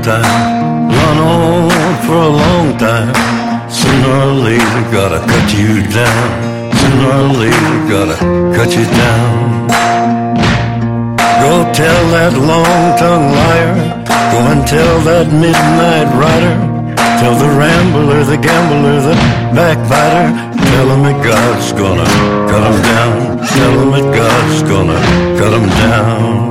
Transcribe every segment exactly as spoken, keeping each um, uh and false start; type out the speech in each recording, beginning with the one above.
time, run on for a long time. Sooner or later, gotta cut you down. Sooner or later, gotta cut you down. Go tell that long-tongued liar. Go and tell that midnight rider. Tell the rambler, the gambler, the backbiter. Tell him that God's gonna cut him down. Tell him that God's gonna cut him down.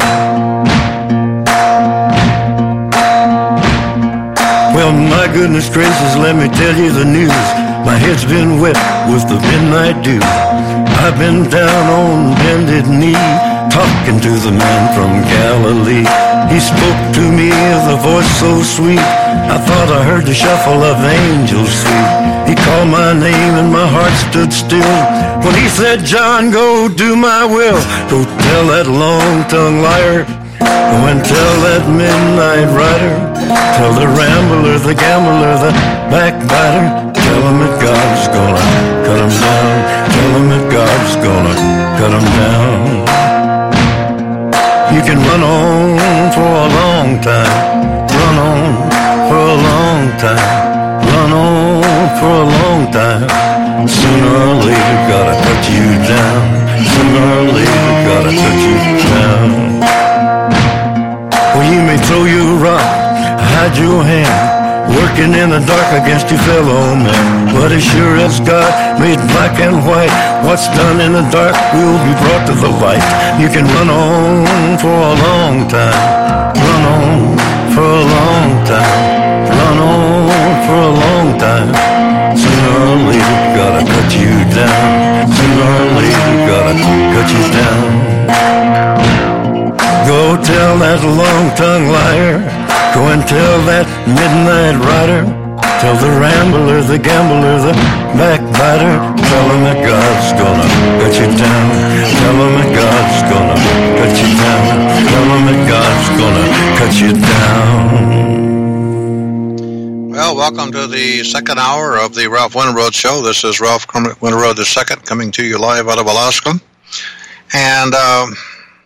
Well, my goodness gracious, let me tell you the news. My head's been wet with the midnight dew. I've been down on bended knee, talking to the man from Galilee. He spoke to me with a voice so sweet, I thought I heard the shuffle of angels' feet. He called my name and my heart stood still when he said, John, go do my will. Go tell that long-tongued liar. Go and tell that midnight rider. Tell the rambler, the gambler, the backbiter. Tell him that God's gonna cut him down. Tell him that God's gonna cut him down. You can run on for a long time. Run on for a long time. Run on for a long time. Sooner or later, gotta cut you down. Sooner or later, gotta cut you down. Well, you may throw your rock, hide your hand, working in the dark against your fellow man. But as sure as God made black and white, what's done in the dark will be brought to the light. You can run on for a long time. Run on for a long time. Run on for a long time. Sooner or later, gotta cut you down. Sooner or later, gotta cut you down. Go tell that long-tongued liar. Go and tell that midnight rider. Tell the rambler, the gambler, the backbiter. Tell him that God's gonna cut you down. Tell him that God's gonna cut you down. Tell him that God's gonna cut you down. Well, welcome to the second hour of the Ralph Winterode Show. This is Ralph Winterode the Second, coming to you live out of Alaska. And um,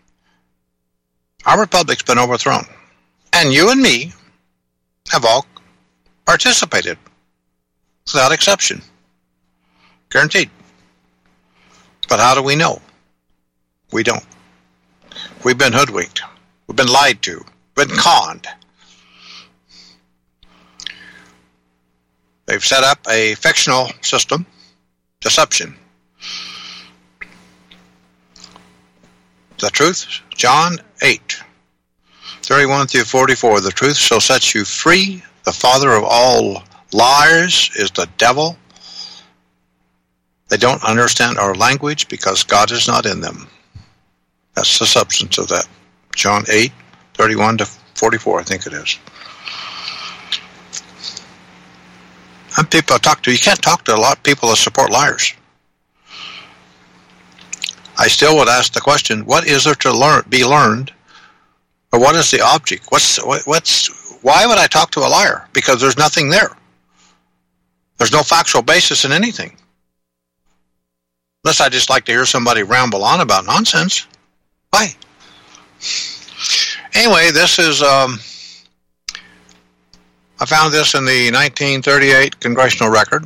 our republic's been overthrown. And you and me have all participated, without exception. Guaranteed. But how do we know? We don't. We've been hoodwinked. We've been lied to. We've been conned. They've set up a fictional system, deception. The truth, John eight, thirty-one through forty-four, the truth shall set you free. The father of all liars is the devil. They don't understand our language because God is not in them. That's the substance of that. John eight, thirty-one to forty-four, I think it is. And people I talk to, you can't talk to a lot of people that support liars. I still would ask the question, what is there to learn, be learned? Or what is the object? What's what, what's why would I talk to a liar? Because there's nothing there. There's no factual basis in anything. Unless I just like to hear somebody ramble on about nonsense. Why? Anyway, this is, um, I found this in the nineteen thirty-eight Congressional Record.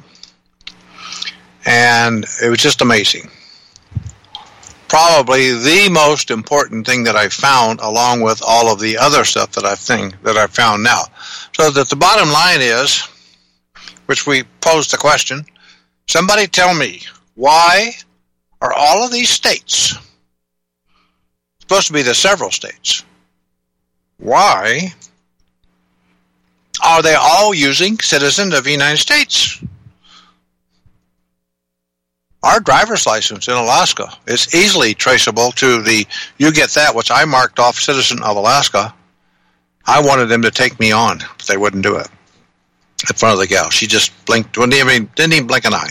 And it was just amazing. Probably the most important thing that I found, along with all of the other stuff that I think that I found now. So that the bottom line is, which we posed the question, somebody tell me, why are all of these states, supposed to be the several states, why are they all using citizens of the United States? Our driver's license in Alaska is easily traceable to the, you get that, which I marked off citizen of Alaska. I wanted them to take me on, but they wouldn't do it. In front of the gal. She just blinked, didn't even, didn't even blink an eye.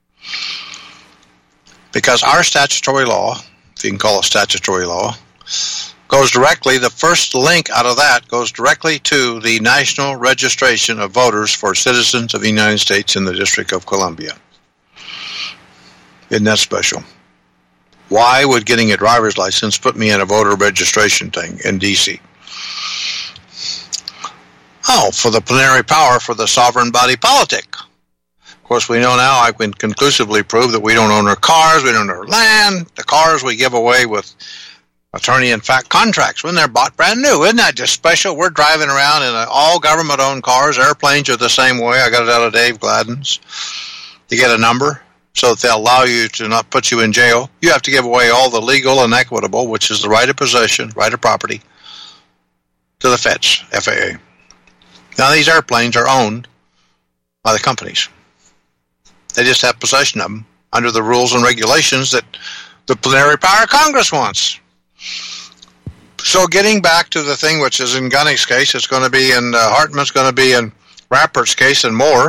Because our statutory law, if you can call it statutory law, goes directly, the first link out of that goes directly to the National Registration of Voters for Citizens of the United States in the District of Columbia. Isn't that special? Why would getting a driver's license put me in a voter registration thing in D C? Oh, for the plenary power for the sovereign body politic. Of course, we know now I can conclusively prove that we don't own our cars, we don't own our land. The cars we give away with attorney-in-fact contracts when they're bought brand new. Isn't that just special? We're driving around in all government-owned cars. Airplanes are the same way. I got it out of Dave Gladden's. You get a number so that they'll allow you to not put you in jail. You have to give away all the legal and equitable, which is the right of possession, right of property, to the feds, F A A. Now, these airplanes are owned by the companies. They just have possession of them under the rules and regulations that the plenary power of Congress wants. So getting back to the thing which is in Gunny's case, it's going to be in uh, Hartman's going to be in Rappert's case and more.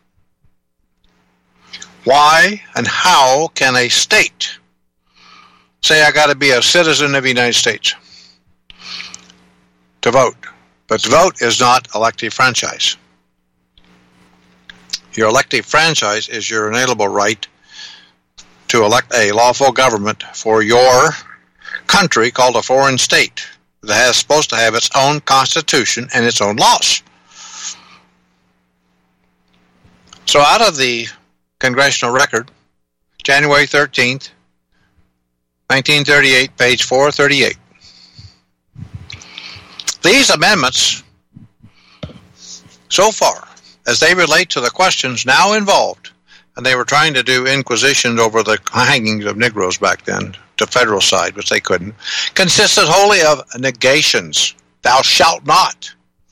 Why and how can a state say I got to be a citizen of the United States to vote? But to vote is not elective franchise. Your elective franchise is your inalienable right to elect a lawful government for your country called a foreign state that has supposed to have its own constitution and its own laws. So out of the congressional record, January thirteenth, nineteen thirty-eight, page four thirty-eight. These amendments, so far, as they relate to the questions now involved, and they were trying to do inquisition over the hangings of Negroes back then, to federal side, which they couldn't, consisted wholly of negations. Thou shalt not.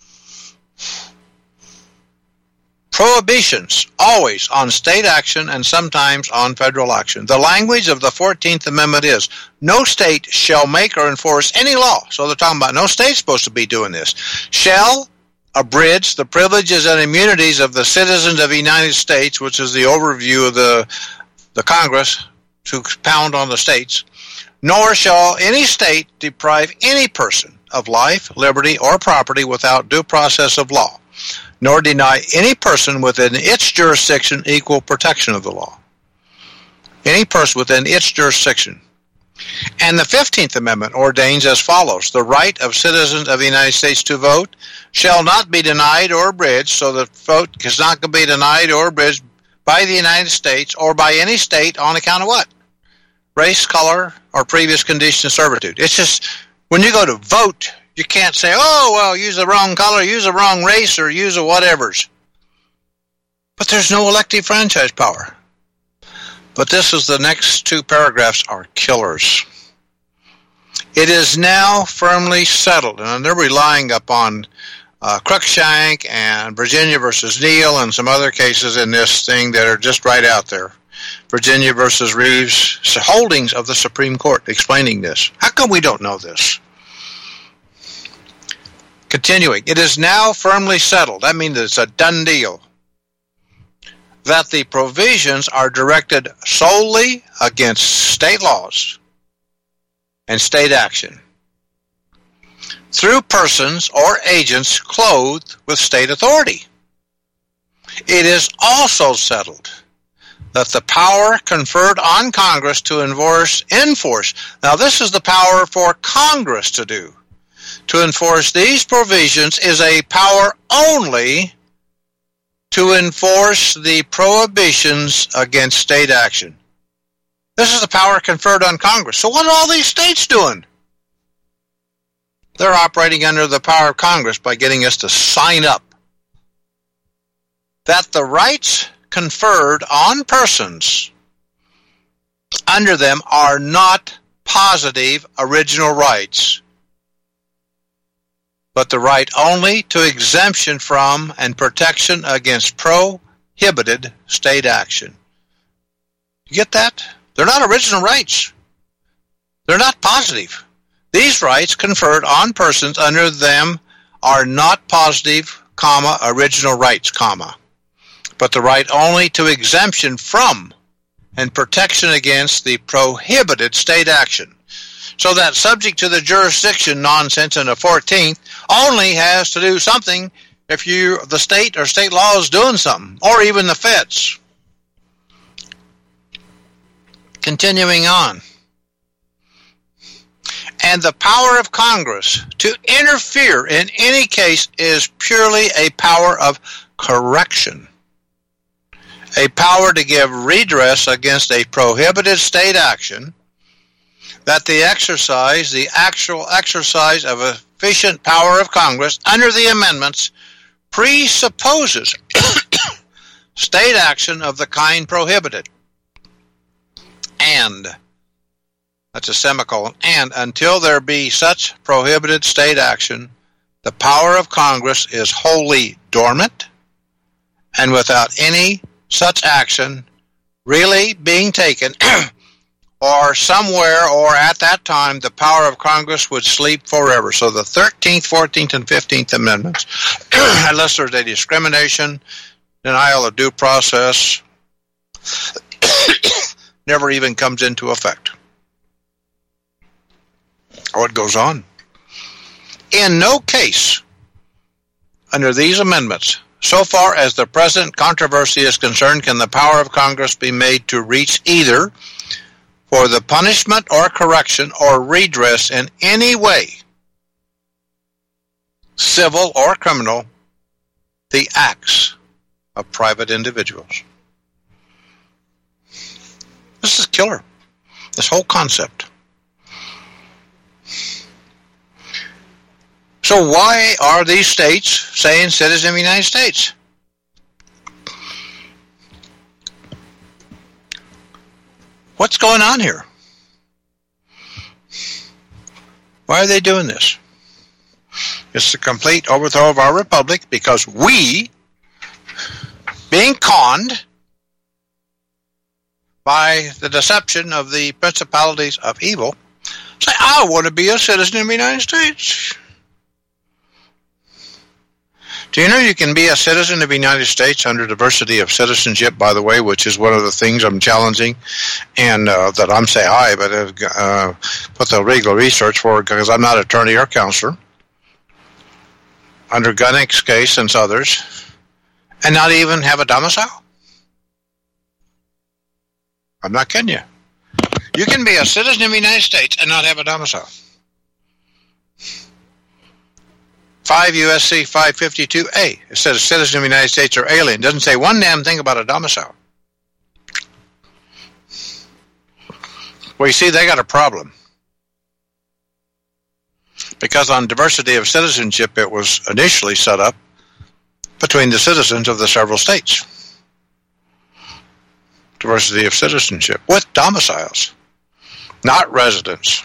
Prohibitions, always on state action and sometimes on federal action. The language of the fourteenth Amendment is, no state shall make or enforce any law. So they're talking about no state's supposed to be doing this. Shall abridge the privileges and immunities of the citizens of the United States, which is the overview of the, the Congress to pound on the states, nor shall any state deprive any person of life, liberty, or property without due process of law, nor deny any person within its jurisdiction equal protection of the law. Any person within its jurisdiction. And the fifteenth Amendment ordains as follows: the right of citizens of the United States to vote shall not be denied or abridged, so the vote is not going to be denied or abridged by the United States or by any state on account of what? Race, color, or previous condition of servitude. It's just, when you go to vote, you can't say, oh, well, use the wrong color, use the wrong race, or use the whatevers. But there's no elective franchise power. But this is the next two paragraphs are killers. It is now firmly settled, and they're relying upon uh, Cruikshank and Virginia versus Neal and some other cases in this thing that are just right out there. Virginia versus Reeves, holdings of the Supreme Court explaining this. How come we don't know this? Continuing, it is now firmly settled. That means it's a done deal. That the provisions are directed solely against state laws and state action through persons or agents clothed with state authority. It is also settled that the power conferred on Congress to enforce, enforce, now this is the power for Congress to do, to enforce these provisions is a power only to enforce the prohibitions against state action. This is the power conferred on Congress. So what are all these states doing? They're operating under the power of Congress by getting us to sign up that the rights conferred on persons under them are not positive original rights, but the right only to exemption from and protection against prohibited state action. You get that? They're not original rights. They're not positive. These rights conferred on persons under them are not positive, comma, original rights, comma, but the right only to exemption from and protection against the prohibited state action. So that subject to the jurisdiction nonsense in the fourteenth only has to do something if you, the state or state law is doing something, or even the feds. Continuing on. And the power of Congress to interfere in any case is purely a power of correction, a power to give redress against a prohibited state action, that the exercise, the actual exercise of efficient power of Congress under the amendments presupposes state action of the kind prohibited. And, that's a semicolon, and until there be such prohibited state action, the power of Congress is wholly dormant, and without any such action really being taken, or somewhere or at that time, the power of Congress would sleep forever. So the thirteenth, fourteenth, and fifteenth Amendments, unless there's a discrimination, denial of due process, never even comes into effect. Oh, it goes on. In no case, under these amendments, so far as the present controversy is concerned, can the power of Congress be made to reach either for the punishment or correction or redress in any way, civil or criminal, the acts of private individuals. This is killer, this whole concept. So why are these states saying citizen of the United States? What's going on here? Why are they doing this? It's the complete overthrow of our republic because we, being conned by the deception of the principalities of evil, say, I want to be a citizen of the United States. Do you know you can be a citizen of the United States under diversity of citizenship, by the way, which is one of the things I'm challenging, and uh, that I'm say I, but uh, put the legal research for it because I'm not attorney or counselor, under Gunnick's case and others, and not even have a domicile? I'm not kidding you. You can be a citizen of the United States and not have a domicile. five U S C five fifty-two A. It says a citizen of the United States or alien. It doesn't say one damn thing about a domicile. Well, you see, they got a problem. Because on diversity of citizenship, it was initially set up between the citizens of the several states. Diversity of citizenship with domiciles, not residents.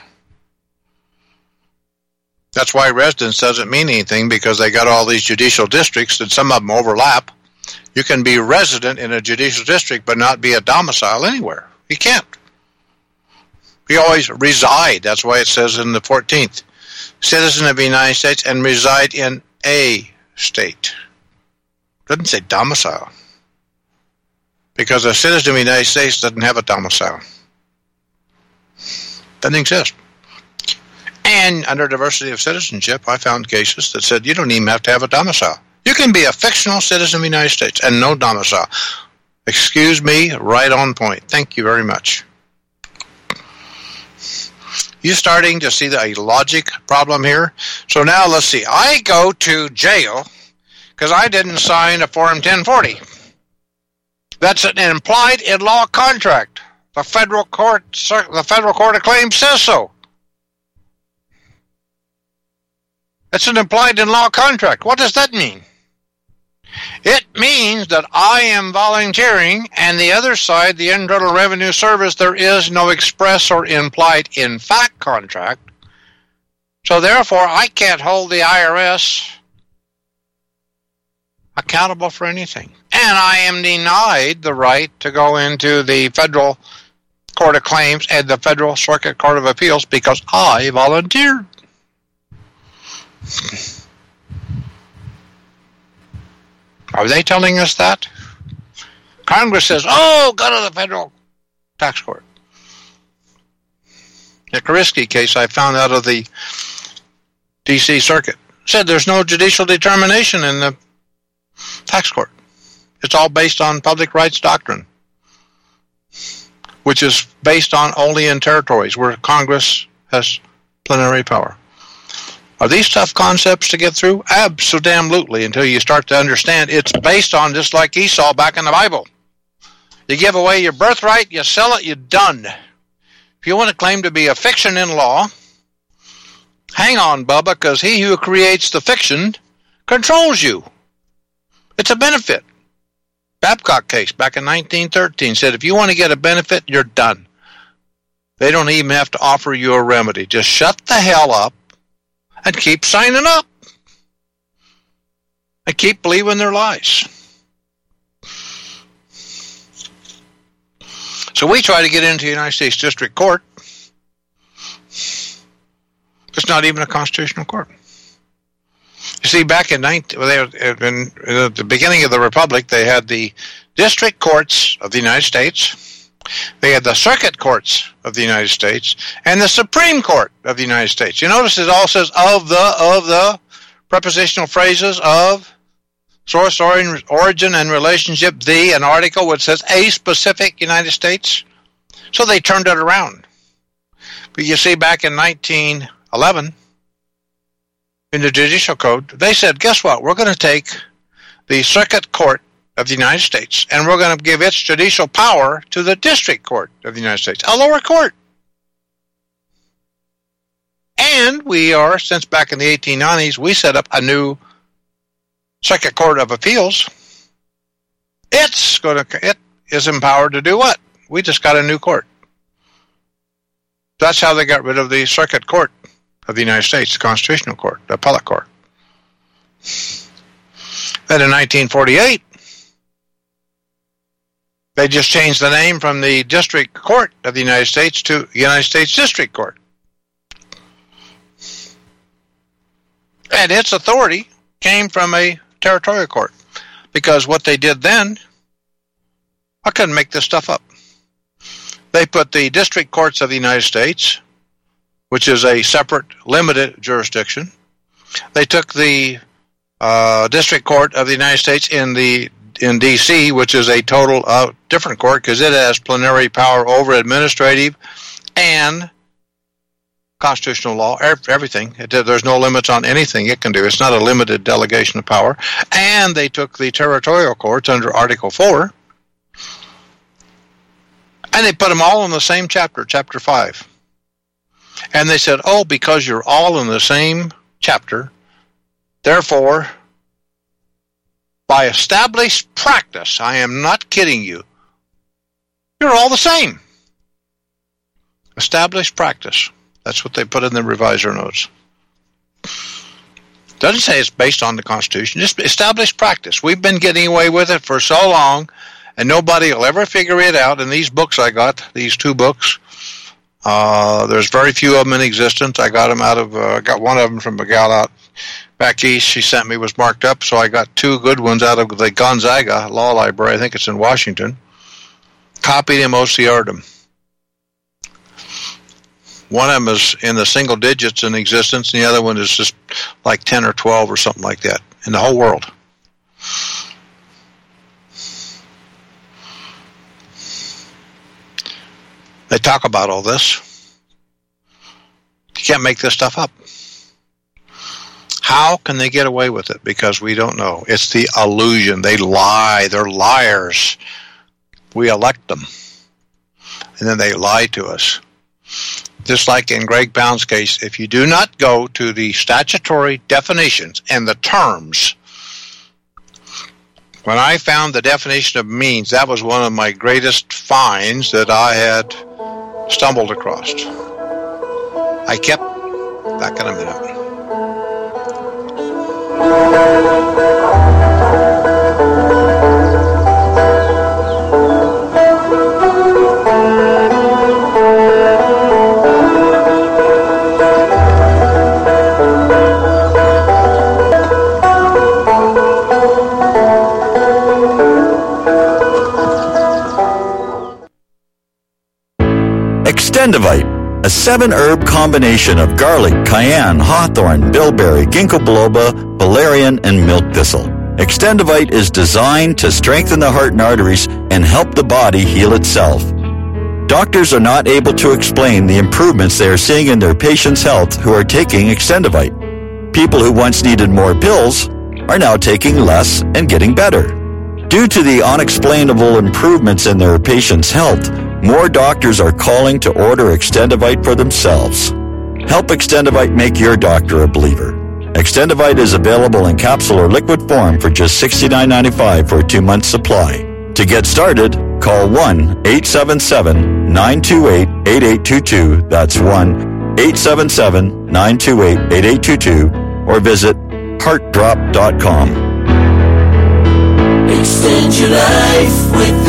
That's why residence doesn't mean anything, because they got all these judicial districts and some of them overlap. You can be resident in a judicial district but not be a domicile anywhere. You can't. You always reside. That's why it says in the fourteenth, citizen of the United States and reside in a state. It doesn't say domicile. Because a citizen of the United States doesn't have a domicile. Doesn't exist. And under diversity of citizenship, I found cases that said you don't even have to have a domicile. You can be a fictional citizen of the United States and no domicile. Excuse me, right on point. Thank you very much. You starting to see the logic problem here? So now let's see. I go to jail because I didn't sign a Form ten forty. That's an implied in-law contract. The federal court, the federal court of claims says so. It's an implied in-law contract. What does that mean? It means that I am volunteering, and the other side, the Internal Revenue Service, there is no express or implied in fact contract. So therefore, I can't hold the I R S accountable for anything. And I am denied the right to go into the Federal Court of Claims and the Federal Circuit Court of Appeals because I volunteered. Are they telling us that? Congress says, oh, go to the federal tax court. The Kariski case I found out of the D C Circuit said there's no judicial determination in the tax court. It's all based on public rights doctrine, which is based on only in territories where Congress has plenary power. Are these tough concepts to get through? Abso-damn-lutely, until you start to understand it's based on just like Esau back in the Bible. You give away your birthright, you sell it, you're done. If you want to claim to be a fiction in law, hang on, Bubba, because he who creates the fiction controls you. It's a benefit. Babcock case back in nineteen thirteen said if you want to get a benefit, you're done. They don't even have to offer you a remedy. Just shut the hell up and keep signing up. And keep believing their lies. So we try to get into the United States District Court. It's not even a constitutional court. You see, back in, nineteen, well, they, in, in the beginning of the Republic, they had the district courts of the United States, they had the circuit courts of the United States, and the Supreme Court of the United States. You notice it all says of the, of the, prepositional phrases of, source, origin, and relationship, the, an article which says a specific United States. So they turned it around. But you see, back in nineteen eleven, in the Judicial Code, they said, guess what? We're going to take the Circuit Court of the United States, and we're going to give its judicial power to the District Court of the United States, a lower court. And we are, since back in the eighteen nineties, we set up a new Circuit Court of Appeals. It's going to, it is empowered to do what? We just got a new court. That's how they got rid of the Circuit Court of the United States, the Constitutional Court, the Appellate Court. Then in nineteen forty-eight, they just changed the name from the District Court of the United States to United States District Court. And its authority came from a territorial court. Because what they did then, I couldn't make this stuff up. They put the district courts of the United States, which is a separate, limited jurisdiction. They took the uh, district court of the United States in the in D C, which is a total uh, different court because it has plenary power over administrative and constitutional law, everything. It, there's no limits on anything it can do. It's not a limited delegation of power. And they took the territorial courts under Article four, and they put them all in the same chapter, Chapter five. And they said, oh, because you're all in the same chapter, therefore, by established practice, I am not kidding you, you're all the same. Established practice. That's what they put in the revisor notes. Doesn't say it's based on the Constitution, just established practice. We've been getting away with it for so long, and nobody will ever figure it out. In these books I got, these two books, uh, there's very few of them in existence. I got them out of, I uh, got one of them from a gal out back east. She sent me, was marked up, so I got two good ones out of the Gonzaga Law Library. I think it's in Washington. Copied them, O C R'd them. One of them is in the single digits in existence, and the other one is just like ten or twelve or something like that in the whole world. They talk about all this. You can't make this stuff up. How can they get away with it? Because we don't know. It's the illusion. They lie. They're liars. We elect them. And then they lie to us. Just like in Greg Pound's case, if you do not go to the statutory definitions and the terms, when I found the definition of means, that was one of my greatest finds that I had stumbled across. I kept, back in a minute. Extendivite, a seven-herb combination of garlic, cayenne, hawthorn, bilberry, ginkgo biloba, valerian, and milk thistle. Extendivite is designed to strengthen the heart and arteries and help the body heal itself. Doctors are not able to explain the improvements they are seeing in their patients' health who are taking Extendivite. People who once needed more pills are now taking less and getting better. Due to the unexplainable improvements in their patients' health, more doctors are calling to order Extendivite for themselves. Help Extendivite make your doctor a believer. Extendivite is available in capsule or liquid form for just sixty-nine ninety-five for a two-month supply. To get started, call one eight seven seven, nine two eight, eight eight two two. That's one eight seven seven, nine two eight, eight eight two two. Or visit heart drop dot com. Extend your life with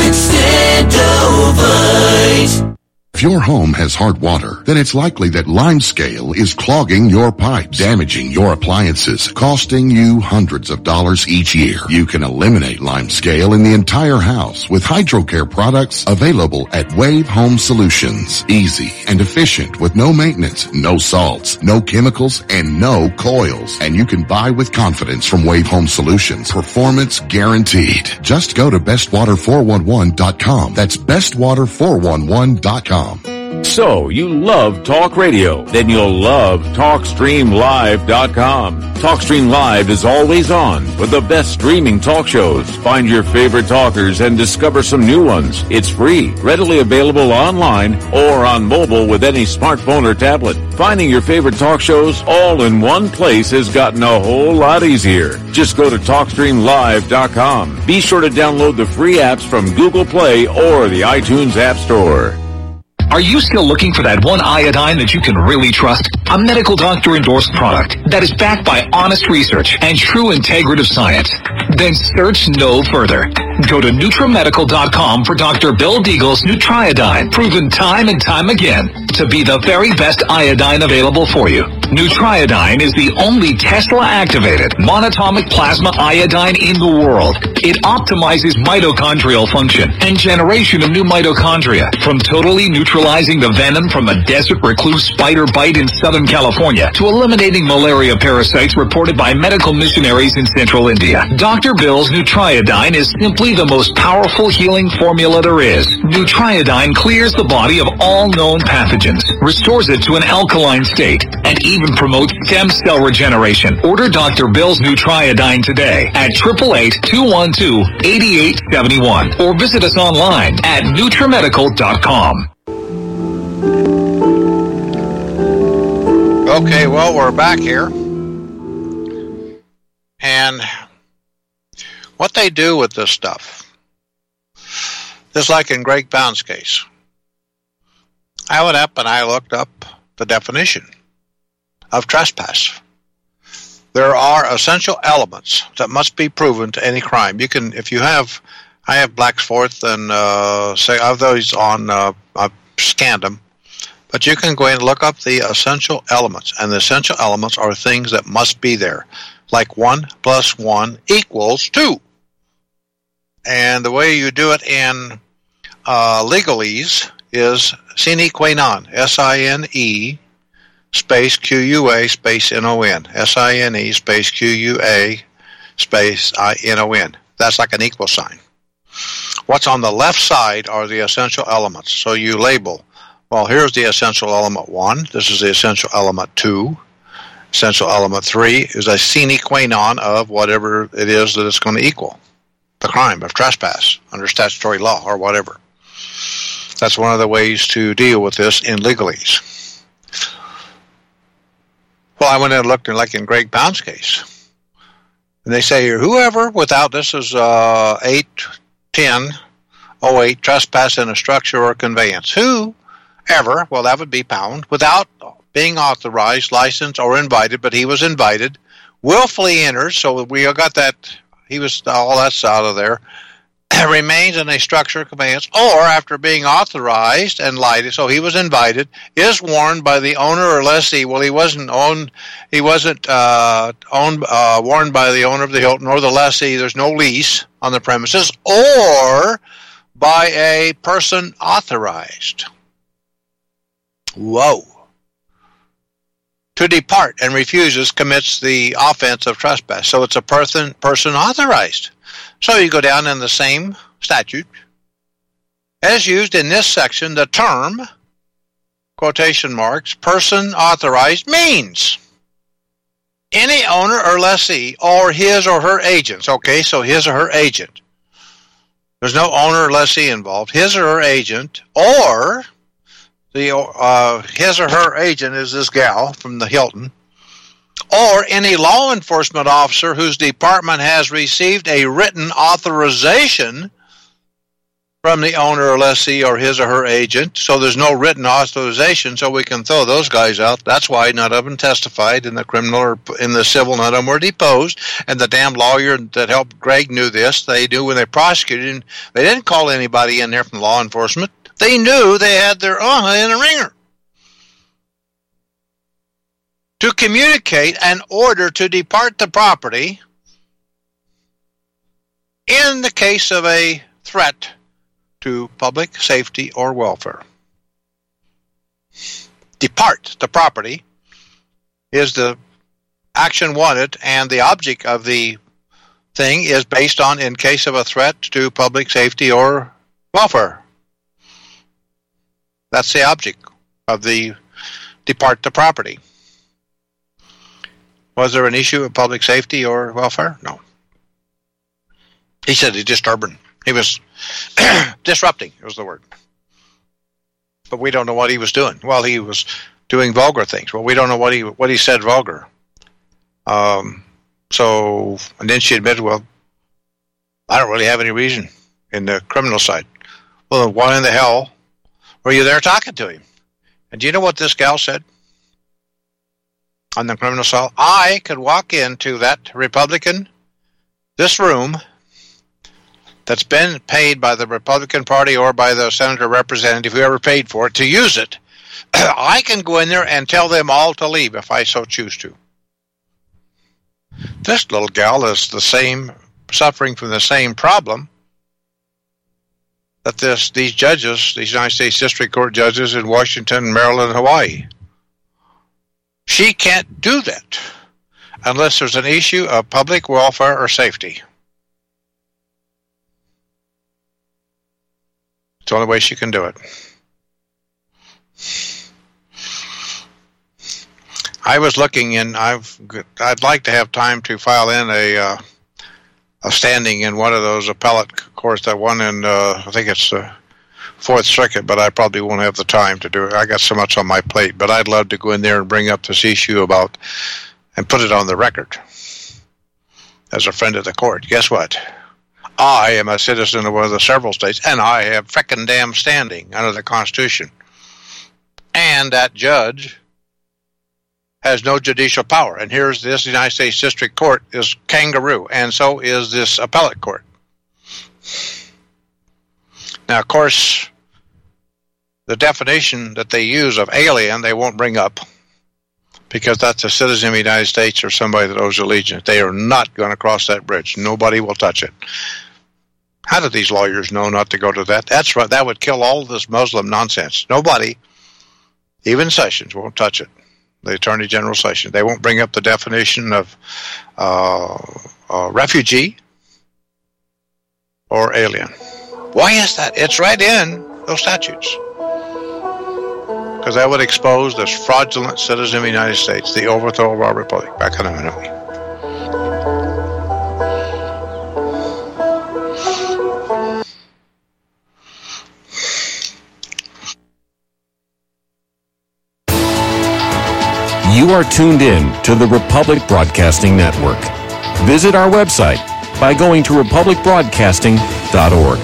Extendovite. If your home has hard water, then it's likely that limescale is clogging your pipes, damaging your appliances, costing you hundreds of dollars each year. You can eliminate limescale in the entire house with HydroCare products available at Wave Home Solutions. Easy and efficient with no maintenance, no salts, no chemicals, and no coils. And you can buy with confidence from Wave Home Solutions. Performance guaranteed. Just go to best water four one one dot com. That's best water four one one dot com. So, you love talk radio? Then you'll love talk stream live dot com. TalkStream Live is always on with the best streaming talk shows. Find your favorite talkers and discover some new ones. It's free, readily available online or on mobile with any smartphone or tablet. Finding your favorite talk shows all in one place has gotten a whole lot easier. Just go to talk stream live dot com. Be sure to download the free apps from Google Play or the iTunes App Store. Are you still looking for that one iodine that you can really trust? A medical doctor endorsed product that is backed by honest research and true integrative science? Then search no further. Go to NutriMedical dot com for Doctor Bill Deagle's Nutriodine, proven time and time again to be the very best iodine available for you. Nutriodine is the only Tesla-activated monatomic plasma iodine in the world. It optimizes mitochondrial function and generation of new mitochondria, from totally neutralizing the venom from a desert recluse spider bite in Southern California to eliminating malaria parasites reported by medical missionaries in central India. Doctor Bill's Nutriodine is simply the most powerful healing formula there is. Nutriodine clears the body of all known pathogens, restores it to an alkaline state, and even promotes stem cell regeneration. Order Doctor Bill's Nutriodine today at eight eight eight, two one two, eight eight seven one or visit us online at NutriMedical dot com. Okay, well, we're back here. And what they do with this stuff, just like in Greg Pound's case, I went up and I looked up the definition of trespass. There are essential elements that must be proven to any crime. You can, if you have, I have Blacksforth and uh, say I have those on. Uh, I've scanned them, but you can go in and look up the essential elements, and the essential elements are things that must be there, like one plus one equals two. And the way you do it in uh, legalese is sine qua non, S I N E space Q U A space N O N, S I N E space Q U A space I N O N. That's like an equal sign. What's on the left side are the essential elements. So you label, well, here's the essential element one. This is the essential element two. Essential element three is a sine qua non of whatever it is that it's going to equal. The crime of trespass under statutory law or whatever. That's one of the ways to deal with this in legalese. Well, I went in and looked in, like in Greg Pound's case. And they say here, whoever without, this is uh, eight ten oh eight, trespass in a structure or conveyance. Whoever, well, that would be Pound, without being authorized, licensed, or invited, but he was invited, willfully enters, so we got that, he was, all that's out of there, remains in a structure, conveyance, or after being authorized and lighted, so he was invited, is warned by the owner or lessee. Well, he wasn't owned, he wasn't uh, owned, uh, warned by the owner of the Hilton or the lessee. There's no lease on the premises, or by a person authorized. Whoa. To depart and refuses commits the offense of trespass. So it's a person person authorized. So you go down in the same statute, as used in this section, the term, quotation marks, person authorized means any owner or lessee or his or her agents. Okay, so his or her agent. There's no owner or lessee involved. His or her agent, or the uh, his or her agent is this gal from the Hilton, or any law enforcement officer whose department has received a written authorization from the owner or lessee or his or her agent. So there's no written authorization, so we can throw those guys out. That's why none of them testified in the criminal or in the civil. None of them were deposed. And the damn lawyer that helped Greg knew this. They knew when they prosecuted him. They didn't call anybody in there from law enforcement. They knew they had their uh in a ringer. To communicate an order to depart the property in the case of a threat to public safety or welfare. Depart the property is the action wanted, and the object of the thing is based on in case of a threat to public safety or welfare. That's the object of the depart the property. Was there an issue of public safety or welfare? No. He said he's disturbing. He was disrupting, was the word. But we don't know what he was doing. Well, he was doing vulgar things. Well, we don't know what he what he said vulgar. Um, so, and then she admitted, well, I don't really have any reason in the criminal side. Well, why in the hell were you there talking to him? And do you know what this gal said on the criminal side? I could walk into that Republican, this room, that's been paid by the Republican Party or by the senator representative, whoever paid for it, to use it. I can go in there and tell them all to leave if I so choose to. This little gal is the same, suffering from the same problem that this these judges, these United States District Court judges in Washington, Maryland, Hawaii. She can't do that unless there's an issue of public welfare or safety. It's the only way she can do it. I was looking in. I've. I'd like to have time to file in a uh, a standing in one of those appellate courts. That one in uh, I think it's the Fourth Circuit, but I probably won't have the time to do it. I got so much on my plate. But I'd love to go in there and bring up this issue about and put it on the record as a friend of the court. Guess what? I am a citizen of one of the several states, and I have frickin' damn standing under the Constitution. And that judge has no judicial power. And here's this United States District Court is kangaroo, and so is this appellate court. Now, of course, the definition that they use of alien, they won't bring up, because that's a citizen of the United States or somebody that owes allegiance. They are not going to cross that bridge. Nobody will touch it. How do these lawyers know not to go to that? That's right. That would kill all this Muslim nonsense. Nobody, even Sessions, won't touch it. The Attorney General Sessions. They won't bring up the definition of uh, uh, refugee or alien. Why is that? It's right in those statutes. Because that would expose this fraudulent citizen of the United States, the overthrow of our republic. Back in a minute. You are tuned in to the Republic Broadcasting Network. Visit our website by going to republic broadcasting dot org.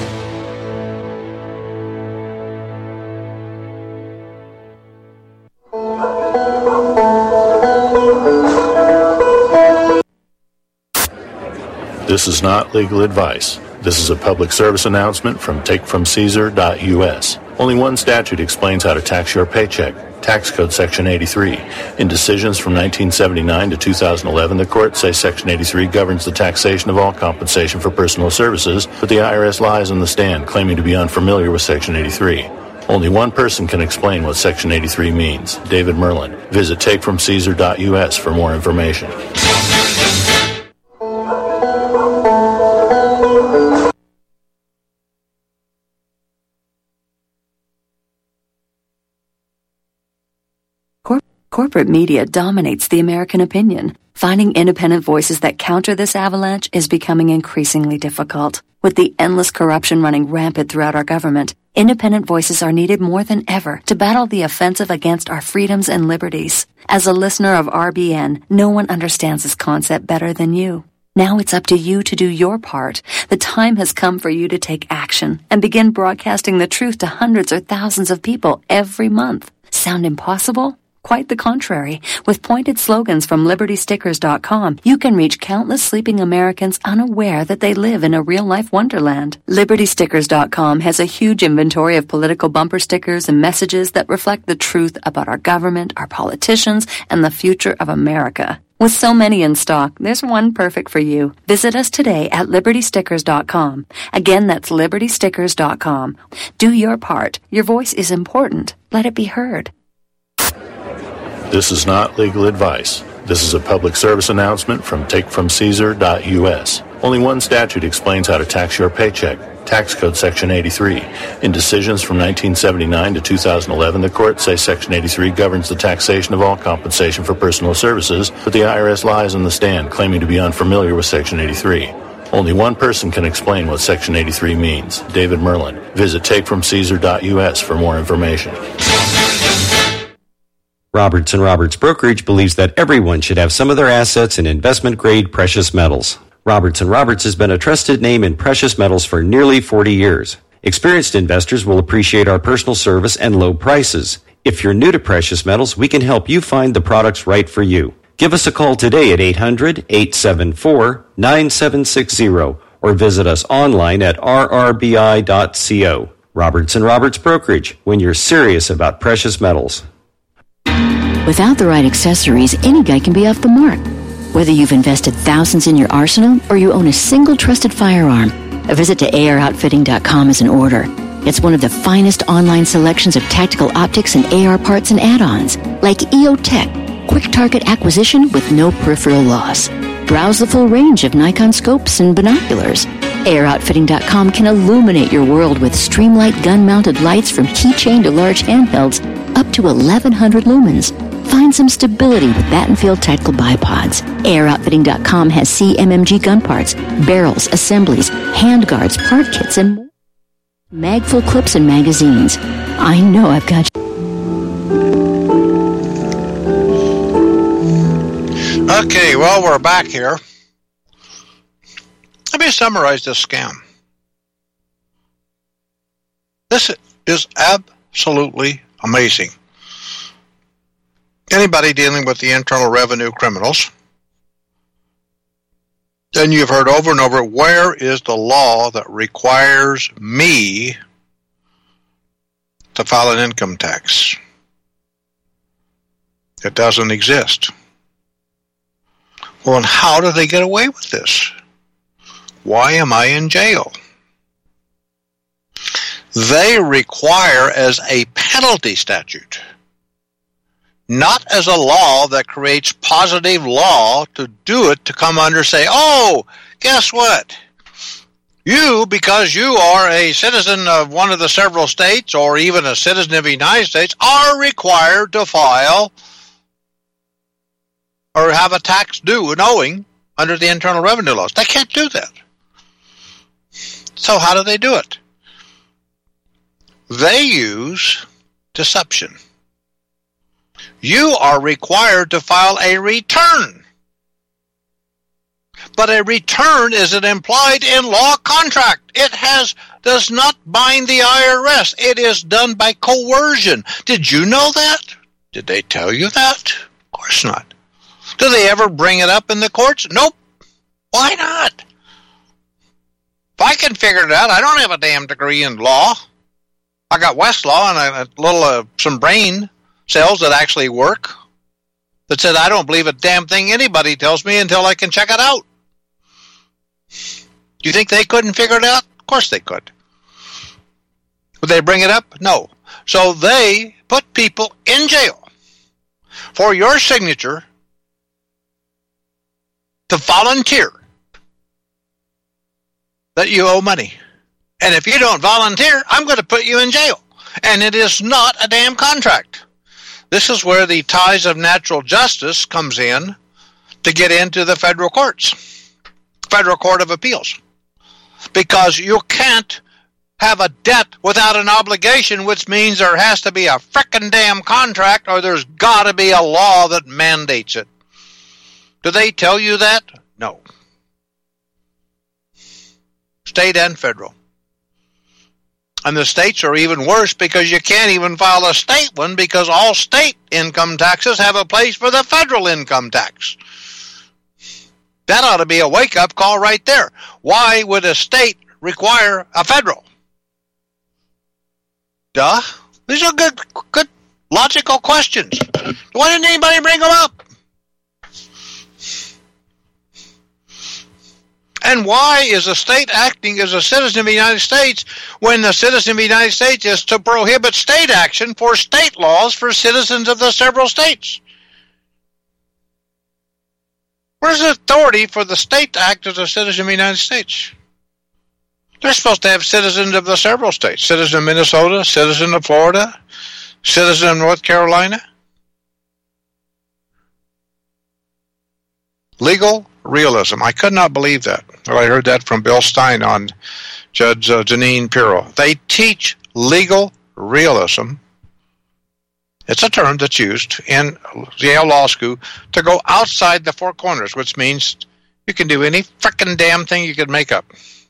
This is not legal advice. This is a public service announcement from take from caesar dot U S. Only one statute explains how to tax your paycheck. Tax Code Section eighty-three. In decisions from nineteen seventy-nine to two thousand eleven, the courts say Section eighty-three governs the taxation of all compensation for personal services, but the I R S lies on the stand, claiming to be unfamiliar with Section eighty-three. Only one person can explain what Section eighty-three means, David Merlin. Visit take from caesar dot U S for more information. Corporate media dominates the American opinion. Finding independent voices that counter this avalanche is becoming increasingly difficult. With the endless corruption running rampant throughout our government, independent voices are needed more than ever to battle the offensive against our freedoms and liberties. As a listener of R B N, no one understands this concept better than you. Now it's up to you to do your part. The time has come for you to take action and begin broadcasting the truth to hundreds or thousands of people every month. Sound impossible? Quite the contrary. With pointed slogans from Liberty Stickers dot com, you can reach countless sleeping Americans unaware that they live in a real-life wonderland. Liberty Stickers dot com has a huge inventory of political bumper stickers and messages that reflect the truth about our government, our politicians, and the future of America. With so many in stock, there's one perfect for you. Visit us today at Liberty Stickers dot com. Again, that's Liberty Stickers dot com. Do your part. Your voice is important. Let it be heard. This is not legal advice. This is a public service announcement from take from Caesar dot U S. Only one statute explains how to tax your paycheck. Tax Code Section eighty-three. In decisions from nineteen seventy-nine to two thousand eleven, the courts say Section eighty-three governs the taxation of all compensation for personal services, but the I R S lies on the stand, claiming to be unfamiliar with Section eighty-three. Only one person can explain what Section eighty-three means, David Merlin. Visit take from Caesar dot U S for more information. Roberts and Roberts Brokerage believes that everyone should have some of their assets in investment-grade precious metals. Roberts and Roberts has been a trusted name in precious metals for nearly forty years. Experienced investors will appreciate our personal service and low prices. If you're new to precious metals, we can help you find the products right for you. Give us a call today at eight hundred, eight seven four, nine seven six zero or visit us online at r r b i dot co. Roberts and Roberts Brokerage, when you're serious about precious metals. Without the right accessories, any guy can be off the mark. Whether you've invested thousands in your arsenal or you own a single trusted firearm, a visit to A R outfitting dot com is in order. It's one of the finest online selections of tactical optics and A R parts and add-ons, like E O Tech, quick target acquisition with no peripheral loss. Browse the full range of Nikon scopes and binoculars. A R outfitting dot com can illuminate your world with Streamlight gun-mounted lights from keychain to large handhelds up to eleven hundred lumens. Find some stability with Battenfield Tactical Bipods. A R outfitting dot com has C M M G gun parts, barrels, assemblies, handguards, part kits, and more. Magful clips and magazines. I know I've got you. Okay, well, we're back here. Let me summarize this scam. This is absolutely amazing. Anybody dealing with the Internal Revenue criminals, then you've heard over and over, where is the law that requires me to file an income tax? It doesn't exist. Well, and how do they get away with this? Why am I in jail? They require as a penalty statute, not as a law that creates positive law to do it, to come under, say, oh, guess what? You, because you are a citizen of one of the several states or even a citizen of the United States, are required to file or have a tax due and owing under the Internal Revenue laws. They can't do that. So how do they do it? They use deception. You are required to file a return. But a return is an implied in-law contract. It has does not bind the I R S. It is done by coercion. Did you know that? Did they tell you that? Of course not. Do they ever bring it up in the courts? Nope. Why not? If I can figure it out, I don't have a damn degree in law. I got Westlaw and a, a little uh, some brain cells that actually work, that said I don't believe a damn thing anybody tells me until I can check it out. Do you think they couldn't figure it out? Of course they could. Would they bring it up? No. So they put people in jail for your signature to volunteer that you owe money. And if you don't volunteer, I'm going to put you in jail. And it is not a damn contract. This is where the ties of natural justice comes in to get into the federal courts, Federal Court of Appeals. Because you can't have a debt without an obligation, which means there has to be a frickin' damn contract or there's got to be a law that mandates it. Do they tell you that? No. State and federal. And the states are even worse because you can't even file a state one because all state income taxes have a place for the federal income tax. That ought to be a wake-up call right there. Why would a state require a federal? Duh. These are good, good logical questions. Why didn't anybody bring them up? And why is a state acting as a citizen of the United States when the citizen of the United States is to prohibit state action for state laws for citizens of the several states? Where's the authority for the state to act as a citizen of the United States? They're supposed to have citizens of the several states. Citizen of Minnesota, citizen of Florida, citizen of North Carolina. Legal realism. I could not believe that. Well, I heard that from Bill Stein on Judge uh, Janine Pirro. They teach legal realism. It's a term that's used in Yale Law School to go outside the four corners, which means you can do any frickin' damn thing you could make up.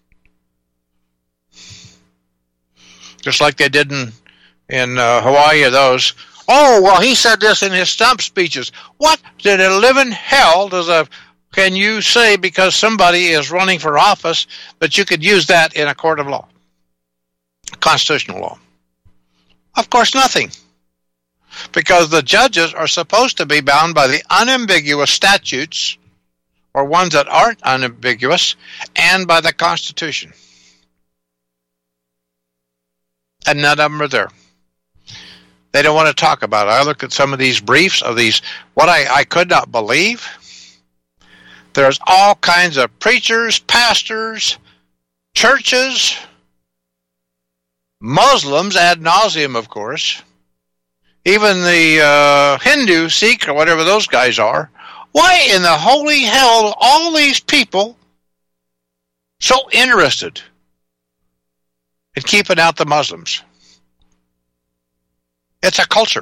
Just like they did in, in uh, Hawaii or those. Oh, well, he said this in his stump speeches. What did a living hell does a can you say because somebody is running for office that you could use that in a court of law? Constitutional law. Of course, nothing. Because the judges are supposed to be bound by the unambiguous statutes, or ones that aren't unambiguous, and by the Constitution. And none of them are there. They don't want to talk about it. I look at some of these briefs of these, what I, I could not believe. There's all kinds of preachers, pastors, churches, Muslims ad nauseum, of course, even the uh, Hindu, Sikh, or whatever those guys are. Why in the holy hell are all these people so interested in keeping out the Muslims? It's a culture.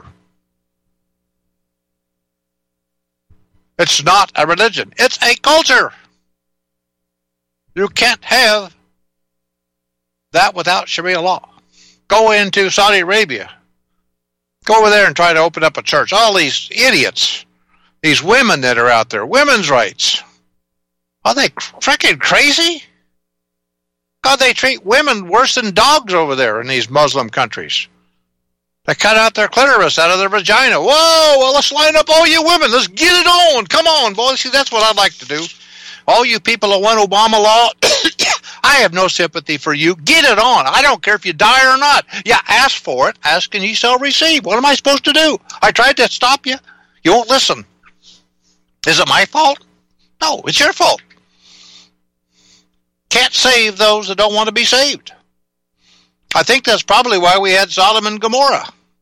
It's not a religion. It's a culture. You can't have that without Sharia law. Go into Saudi Arabia. Go over there and try to open up a church. All these idiots, these women that are out there, women's rights. Are they freaking crazy? God, they treat women worse than dogs over there in these Muslim countries. They cut out their clitoris out of their vagina. Whoa, well, let's line up all you women. Let's get it on. Come on, boys. See, that's what I'd like to do. All you people that want Obama law, I have no sympathy for you. Get it on. I don't care if you die or not. Yeah, ask for it. Ask and ye shall receive. What am I supposed to do? I tried to stop you. You won't listen. Is it my fault? No, it's your fault. Can't save those that don't want to be saved. I think that's probably why we had Sodom and Gomorrah.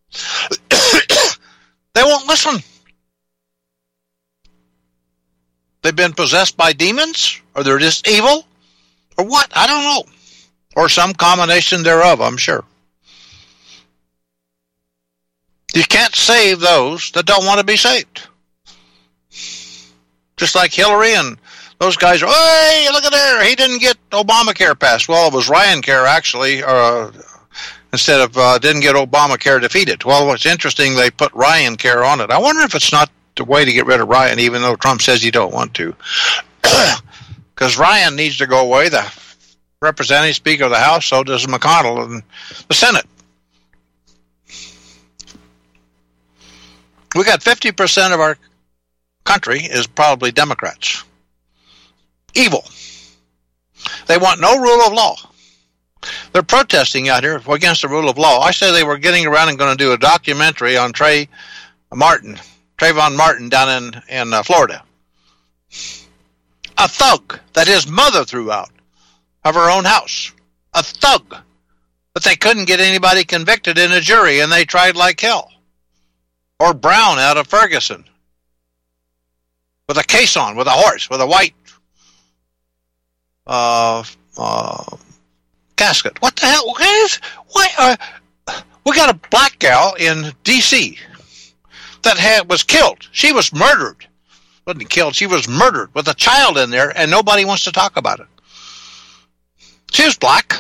They won't listen. They've been possessed by demons, or they're just evil, or what? I don't know. Or some combination thereof, I'm sure. You can't save those that don't want to be saved. Just like Hillary and those guys are, hey, look at there, he didn't get Obamacare passed. Well, it was Ryan Care, actually, uh, instead of, uh, didn't get Obamacare defeated. Well, what's interesting, they put Ryan Care on it. I wonder if it's not the way to get rid of Ryan, even though Trump says he don't want to. Because Ryan needs to go away, the representative Speaker of the House, so does McConnell and the Senate. We got fifty percent of our country is probably Democrats. Evil. They want no rule of law. They're protesting out here against the rule of law. I said they were getting around and going to do a documentary on Trey Martin, Trayvon Martin down in, in uh, Florida. A thug that his mother threw out of her own house. A thug. But they couldn't get anybody convicted in a jury, and they tried like hell. Or Brown out of Ferguson. With a caisson, with a horse, with a white uh, uh, casket. What the hell? Why, is, why are, we got a black gal in D C that had, was killed. She was murdered. Wasn't killed, she was murdered with a child in there, and nobody wants to talk about it. She was black.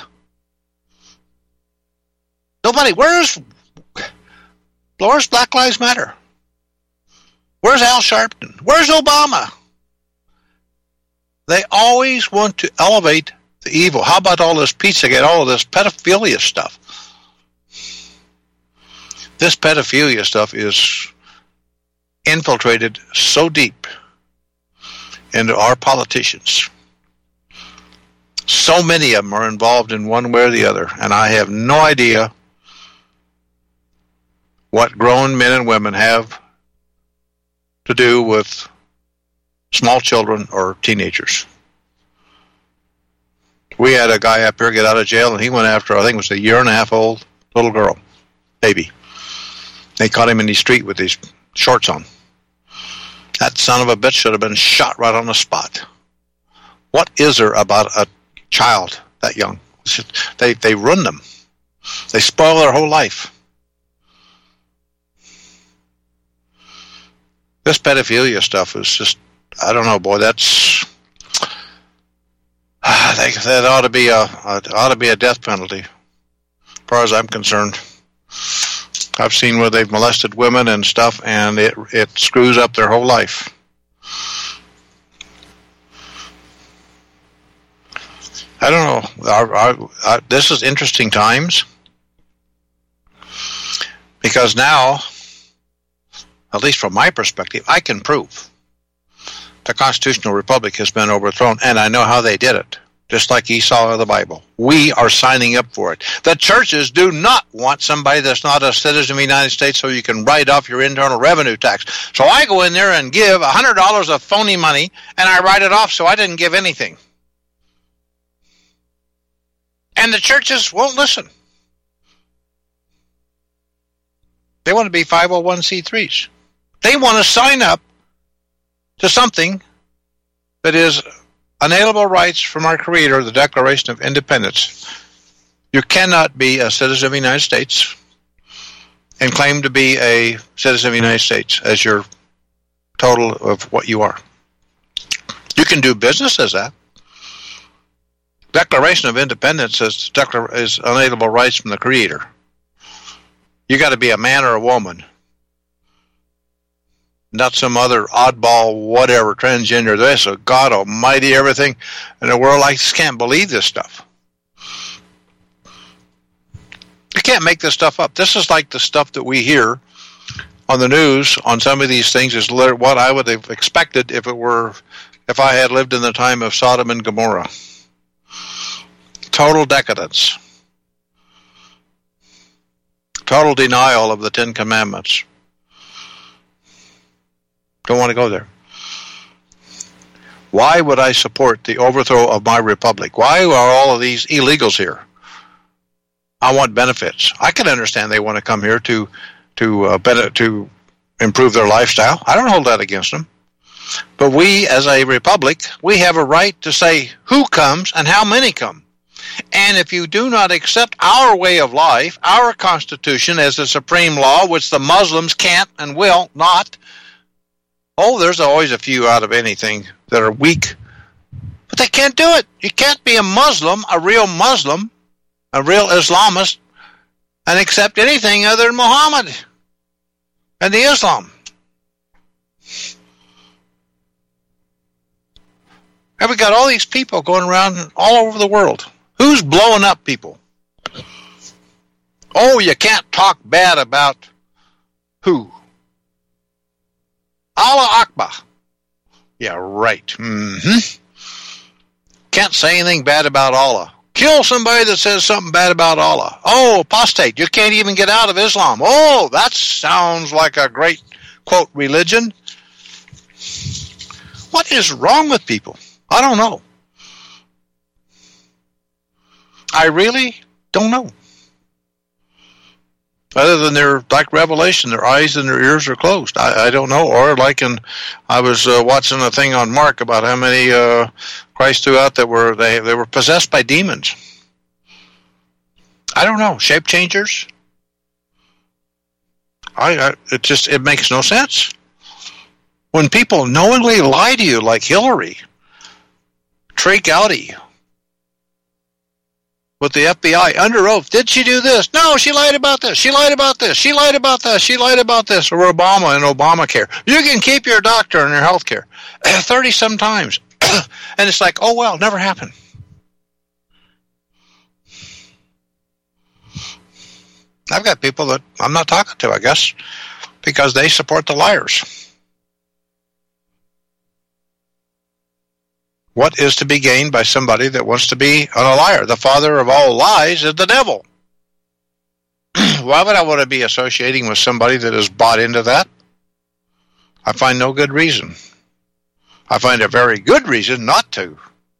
Nobody, where's, where's Black Lives Matter? Where's Al Sharpton? Where's Obama? They always want to elevate the evil. How about all this Pizzagate, all of this pedophilia stuff? This pedophilia stuff is infiltrated so deep into our politicians. So many of them are involved in one way or the other, and I have no idea what grown men and women have to do with small children or teenagers. We had a guy up here get out of jail, and he went after, I think it was a year and a half old little girl, baby. They caught him in the street with these shorts on. That son of a bitch should have been shot right on the spot. What is there about a child that young? They they ruin them. They spoil their whole life. This pedophilia stuff is just, I don't know, boy. That's I think that ought to be a, a ought to be a death penalty, as far as I'm concerned. I've seen where they've molested women and stuff, and it it screws up their whole life. I don't know. Our, our, our, this is interesting times, because now, at least from my perspective, I can prove the constitutional republic has been overthrown, and I know how they did it. Just like Esau of the Bible. We are signing up for it. The churches do not want somebody that's not a citizen of the United States so you can write off your internal revenue tax. So I go in there and give one hundred dollars of phony money, and I write it off so I didn't give anything. And the churches won't listen. They want to be five oh one c threes. They want to sign up to something that is unalienable rights from our Creator, the Declaration of Independence. You cannot be a citizen of the United States and claim to be a citizen of the United States as your total of what you are. You can do business as that. Declaration of Independence is, is unalienable rights from the Creator. You got to be a man or a woman, not some other oddball, whatever, transgender, this, or God almighty, everything in the world. I just can't believe this stuff. You can't make this stuff up. This is like the stuff that we hear on the news on some of these things is what I would have expected if it were, if I had lived in the time of Sodom and Gomorrah. Total decadence. Total denial of the Ten Commandments. Don't want to go there. Why would I support the overthrow of my republic? Why are all of these illegals here? I want benefits. I can understand they want to come here to to uh, better, to improve their lifestyle. I don't hold that against them. But we, as a republic, we have a right to say who comes and how many come. And if you do not accept our way of life, our Constitution as the supreme law, which the Muslims can't and will not, oh, there's always a few out of anything that are weak, but they can't do it. You can't be a Muslim, a real Muslim, a real Islamist, and accept anything other than Muhammad and the Islam. And we got all these people going around all over the world. Who's blowing up people? Oh, you can't talk bad about who? Allah Akbar. Yeah, right. Mm-hmm. Can't say anything bad about Allah. Kill somebody that says something bad about Allah. Oh, apostate. You can't even get out of Islam. Oh, that sounds like a great, quote, religion. What is wrong with people? I don't know. I really don't know. Other than their, like Revelation, their eyes and their ears are closed. I, I don't know. Or like in, I was uh, watching a thing on Mark about how many uh, Christ threw out that were, they, they were possessed by demons. I don't know. Shape changers? I, I it just, it makes no sense. When people knowingly lie to you like Hillary, Trey Gowdy, with the F B I under oath, did she do this? No, she lied about this. She lied about this. She lied about this. She lied about this. Or Obama and Obamacare. You can keep your doctor and your health care thirty-some times. And it's like, oh, well, never happened. I've got people that I'm not talking to, I guess, because they support the liars. What is to be gained by somebody that wants to be a liar? The father of all lies is the devil. Why would I want to be associating with somebody that has bought into that? I find no good reason. I find a very good reason not to.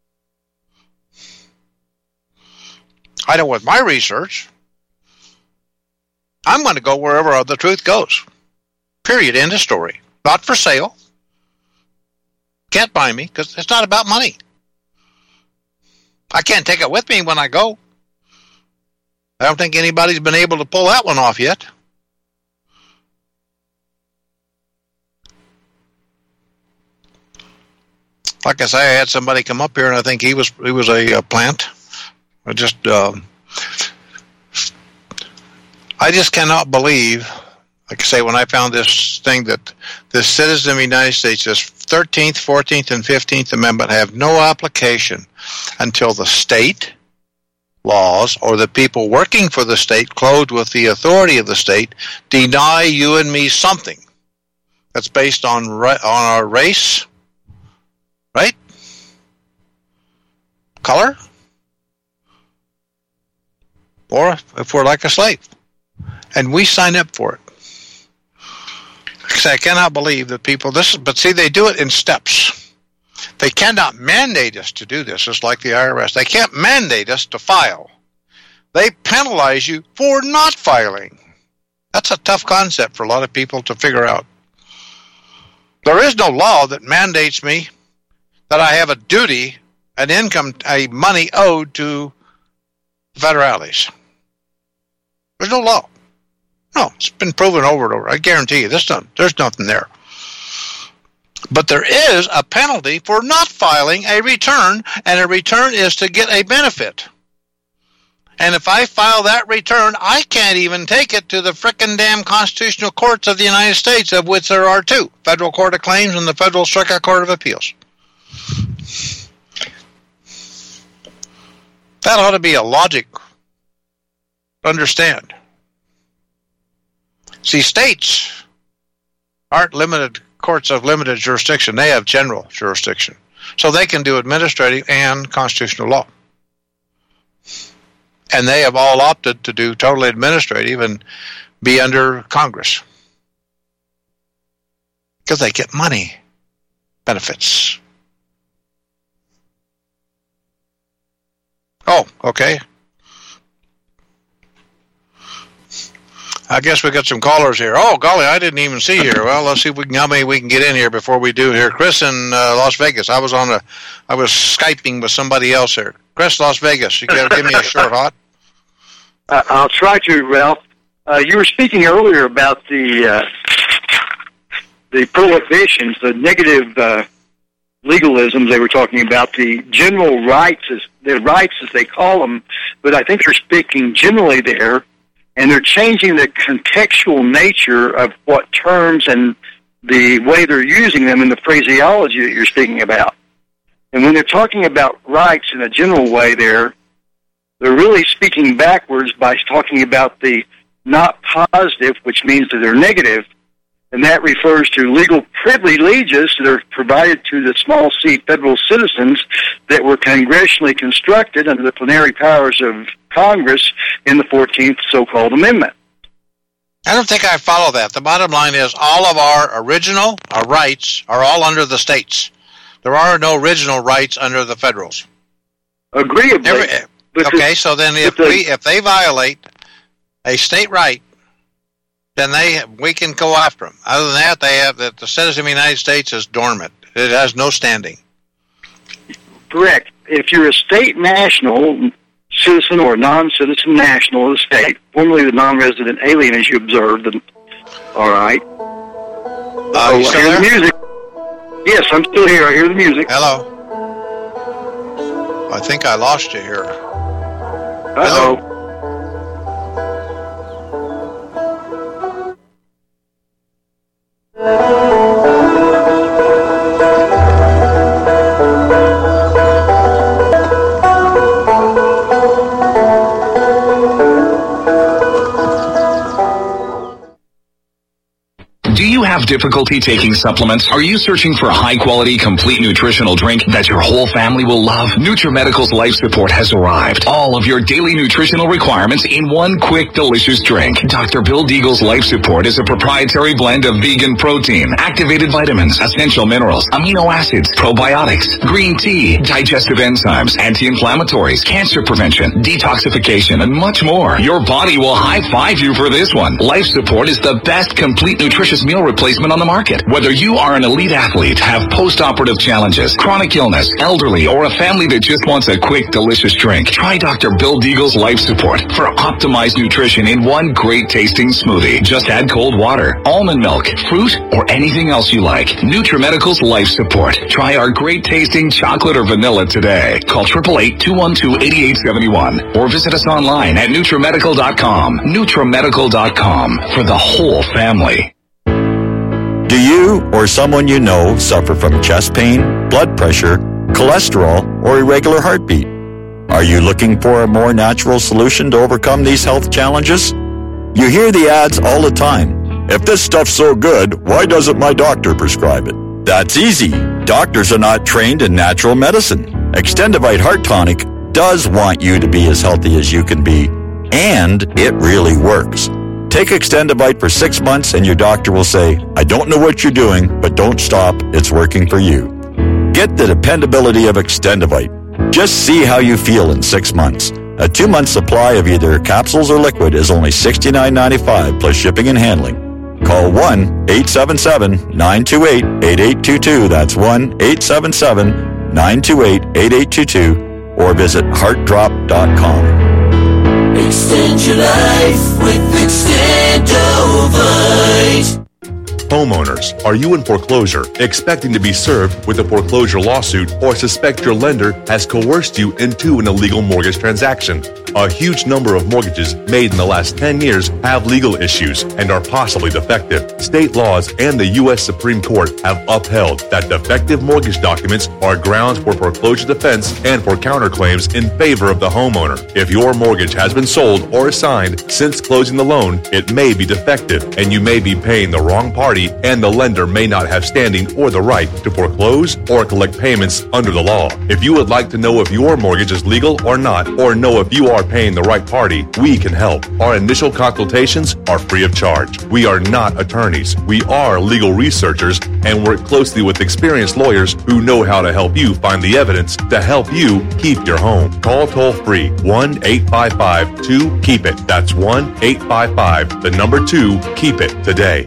I know with my research, I'm going to go wherever the truth goes. Period. End of story. Not for sale. Can't buy me because it's not about money. I can't take it with me when I go. I don't think anybody's been able to pull that one off yet. Like I say, I had somebody come up here, and I think he was he was a, a plant. I just uh, I just cannot believe. Like I say, when I found this thing that the citizens of the United States, this thirteenth, fourteenth, and fifteenth Amendment have no application until the state laws or the people working for the state, clothed with the authority of the state, deny you and me something that's based on on our race, right? Color, or if we're like a slave, and we sign up for it. I cannot believe that people, this, but see, they do it in steps. They cannot mandate us to do this. It's like the I R S. They can't mandate us to file. They penalize you for not filing. That's a tough concept for a lot of people to figure out. There is no law that mandates me that I have a duty, an income, a money owed to federales. There's no law. No, it's been proven over and over. I guarantee you, there's, not, there's nothing there. But there is a penalty for not filing a return, and a return is to get a benefit. And if I file that return, I can't even take it to the frickin' damn constitutional courts of the United States, of which there are two, Federal Court of Claims and the Federal Circuit Court of Appeals. That ought to be a logic to understand. See, states aren't limited courts of limited jurisdiction. They have general jurisdiction. So they can do administrative and constitutional law. And they have all opted to do totally administrative and be under Congress. Because they get money benefits. Oh, okay. I guess we got some callers here. Oh, golly, I didn't even see here. Well, let's see if we can, how many we can get in here before we do here. Chris in uh, Las Vegas. I was on a, I was Skyping with somebody else here. Chris, Las Vegas. You got to give me a short hot. Uh, I'll try to, Ralph. Uh, you were speaking earlier about the uh, the prohibitions, the negative uh, legalisms they were talking about, the general rights, as the rights as they call them. But I think you're speaking generally there. And they're changing the contextual nature of what terms and the way they're using them in the phraseology that you're speaking about. And when they're talking about rights in a general way there, they're really speaking backwards by talking about the not positive, which means that they're negative, and that refers to legal privileges that are provided to the small c federal citizens that were congressionally constructed under the plenary powers of Congress in the fourteenth so-called amendment. I don't think I follow that. The bottom line is all of our original our rights are all under the states. There are no original rights under the federals. Agreeably. Every, okay, the, so then if the, we if they violate a state right, then they we can go after them. Other than that, they have that the citizen of the United States is dormant. It has no standing. Correct. If you're a state national citizen or non-citizen national of the state, formerly the non-resident alien, as you observed, then, all right. Uh, oh, you still I hear there? the music. Yes, I'm still here. I hear the music. Hello. I think I lost you here. Uh-oh. Hello? Do you have difficulty taking supplements? Are you searching for a high-quality, complete nutritional drink that your whole family will love? NutriMedical's Life Support has arrived. All of your daily nutritional requirements in one quick, delicious drink. Doctor Bill Deagle's Life Support is a proprietary blend of vegan protein, activated vitamins, essential minerals, amino acids, probiotics, green tea, digestive enzymes, anti-inflammatories, cancer prevention, detoxification, and much more. Your body will high-five you for this one. Life Support is the best complete nutritious meal replacement on the market. Whether you are an elite athlete, have post-operative challenges, chronic illness, elderly, or a family that just wants a quick, delicious drink, try Doctor Bill Deagle's Life Support for optimized nutrition in one great-tasting smoothie. Just add cold water, almond milk, fruit, or anything else you like. NutriMedical's Life Support. Try our great-tasting chocolate or vanilla today. Call eight eight eight, two one two, eight eight seven one or visit us online at NutriMedical dot com. NutriMedical dot com for the whole family. Do you or someone you know suffer from chest pain, blood pressure, cholesterol, or irregular heartbeat? Are you looking for a more natural solution to overcome these health challenges? You hear the ads all the time. If this stuff's so good, why doesn't my doctor prescribe it? That's easy. Doctors are not trained in natural medicine. Extendivite Heart Tonic does want you to be as healthy as you can be, and it really works. Take Extendivite for six months and your doctor will say, I don't know what you're doing, but don't stop. It's working for you. Get the dependability of Extendivite. Just see how you feel in six months. A two-month supply of either capsules or liquid is only sixty-nine ninety-five plus shipping and handling. Call one eight seven seven, nine two eight, eight eight two two. That's one eight seven seven, nine two eight, eight eight two two or visit heart drop dot com. Extend your life with Extendovite. Homeowners, are you in foreclosure, expecting to be served with a foreclosure lawsuit, or suspect your lender has coerced you into an illegal mortgage transaction? A huge number of mortgages made in the last ten years have legal issues and are possibly defective. State laws and the U S Supreme Court have upheld that defective mortgage documents are grounds for foreclosure defense and for counterclaims in favor of the homeowner. If your mortgage has been sold or assigned since closing the loan, it may be defective and you may be paying the wrong party, and the lender may not have standing or the right to foreclose or collect payments under the law. If you would like to know if your mortgage is legal or not, or know if you are paying the right party, we can help. Our initial consultations are free of charge. We are not attorneys. We are legal researchers and work closely with experienced lawyers who know how to help you find the evidence to help you keep your home. Call toll free one eight five five, two, keep it. That's one eight five five, the number two, keep it today.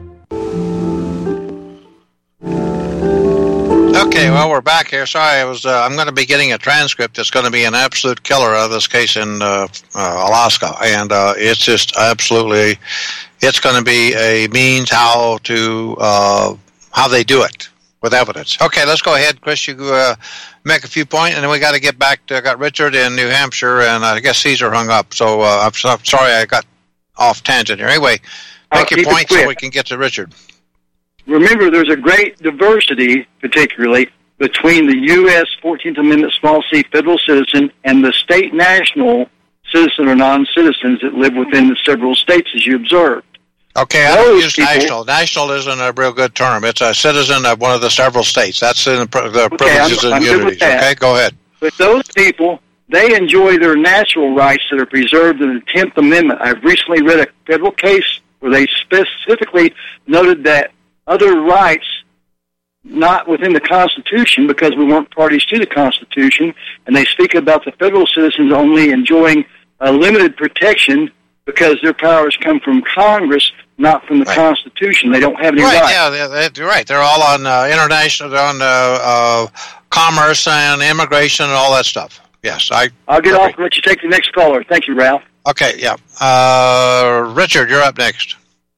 Okay, well, we're back here. Sorry, I was. Uh, I'm going to be getting a transcript that's going to be an absolute killer of this case in uh, uh, Alaska, and uh, it's just absolutely. It's going to be a means how to uh, how they do it with evidence. Okay, let's go ahead, Chris. You uh, make a few points, and then we got to get back to. I got Richard in New Hampshire, and I guess Caesar hung up. So uh, I'm, so, I'm sorry I got off tangent here. Anyway, make your point so we can get to Richard. Remember, there's a great diversity, particularly, between the U S fourteenth Amendment small c federal citizen and the state national citizen or non-citizens that live within the several states, as you observed. Okay, I don't use people, national. National isn't a real good term. It's a citizen of one of the several states. That's in the, the okay, privileges I'm, and I'm immunities. Okay, go ahead. But those people, they enjoy their natural rights that are preserved in the tenth Amendment. I've recently read a federal case where they specifically noted that other rights not within the Constitution, because we weren't parties to the Constitution, and they speak about the federal citizens only enjoying a limited protection because their powers come from Congress, not from the right. Constitution. They don't have any right. rights. Yeah, they're, they're right. They're all on uh, international, they're on uh, uh, commerce and immigration and all that stuff. Yes, I. I'll get off and let you take the next caller. Thank you, Ralph. Okay, yeah. Uh, Richard, you're up next.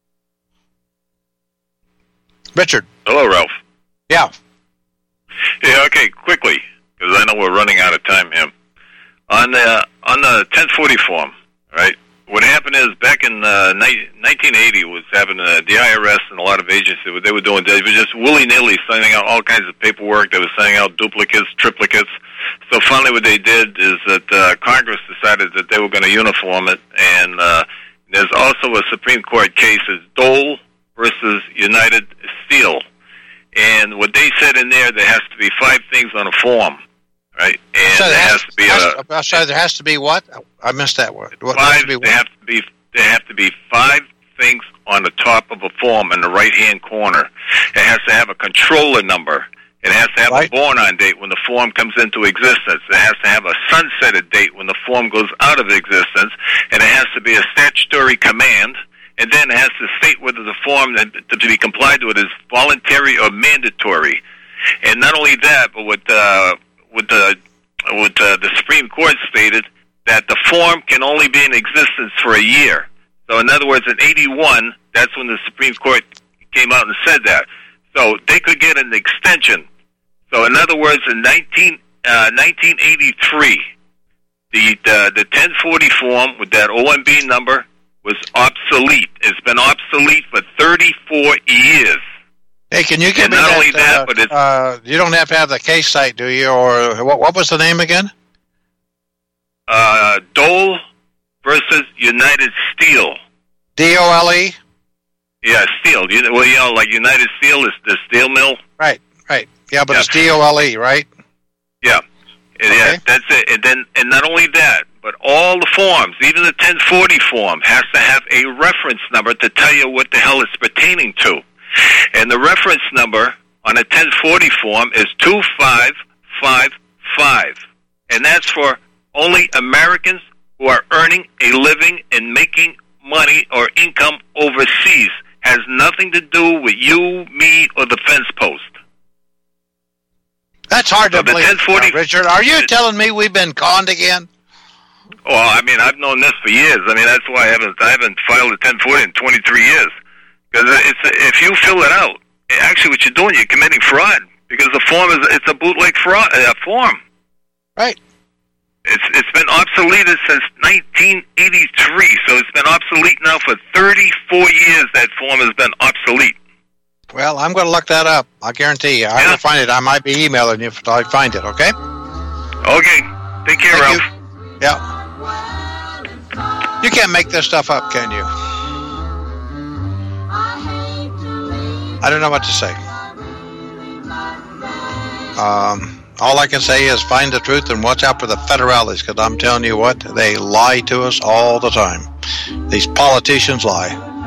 Richard. Hello, Ralph. Yeah. Yeah, okay, quickly, because I know we're running out of time here. On the, on the ten forty form, right, what happened is back in uh, nineteen eighty was having uh, the I R S and a lot of agencies, what they were doing, they were just willy-nilly sending out all kinds of paperwork. They were sending out duplicates, triplicates. So finally what they did is that uh, Congress decided that they were going to uniform it, and uh, there's also a Supreme Court case, it's Dole versus United Steel. And what they said in there, there has to be five things on a form, right? And so there, there has, has to be has, a... So there has to be what? I missed that word. What five, has to be what? There have to be, there have to be five things on the top of a form in the right-hand corner. It has to have a controller number. It has to have right. a born-on date when the form comes into existence. It has to have a sunsetted date when the form goes out of existence. And it has to be a statutory command. And then it has to state whether the form to be complied with is voluntary or mandatory. And not only that, but what uh, what the what uh, the Supreme Court stated, that the form can only be in existence for a year. So in other words, in eighty-one, that's when the Supreme Court came out and said that. So they could get an extension. So in other words, in nineteen eighty-three, the uh, the ten forty form with that O M B number was obsolete. It's been obsolete for thirty-four years. Hey, can you give and me not that? Only that uh, but it's, uh, you don't have to have the case site, do you? Or what? What was the name again? Uh, Dole versus United Steel. D O L E. Yeah, steel. You know, well, you know, like United Steel is the steel mill. Right, right. Yeah, but yeah. it's D O L E, right? Yeah, okay. Yeah, that's it. And then, and not only that, but all the forms, even the ten forty form, has to have a reference number to tell you what the hell it's pertaining to. And the reference number on a ten forty form is two five five five. And that's for only Americans who are earning a living and making money or income overseas. Has nothing to do with you, me, or the fence post. That's hard so to believe, ten forty, uh, Richard. Are you telling me we've been conned again? Well, I mean, I've known this for years. I mean, that's why I haven't I haven't filed a ten forty in twenty-three years. Because it's if you fill it out, actually, what you're doing, you're committing fraud. Because the form is it's a bootleg fraud uh, form. Right. It's it's been obsoleted since nineteen eighty-three, so it's been obsolete now for thirty-four years. That form has been obsolete. Well, I'm going to look that up. I guarantee you. I yeah. will find it. I might be emailing you if I find it, okay? Okay. Take care, Thank Ralph. You. Yeah. You can't make this stuff up, can you? I don't know what to say. Um... All I can say is find the truth and watch out for the federales, because I'm telling you what, they lie to us all the time. These politicians lie.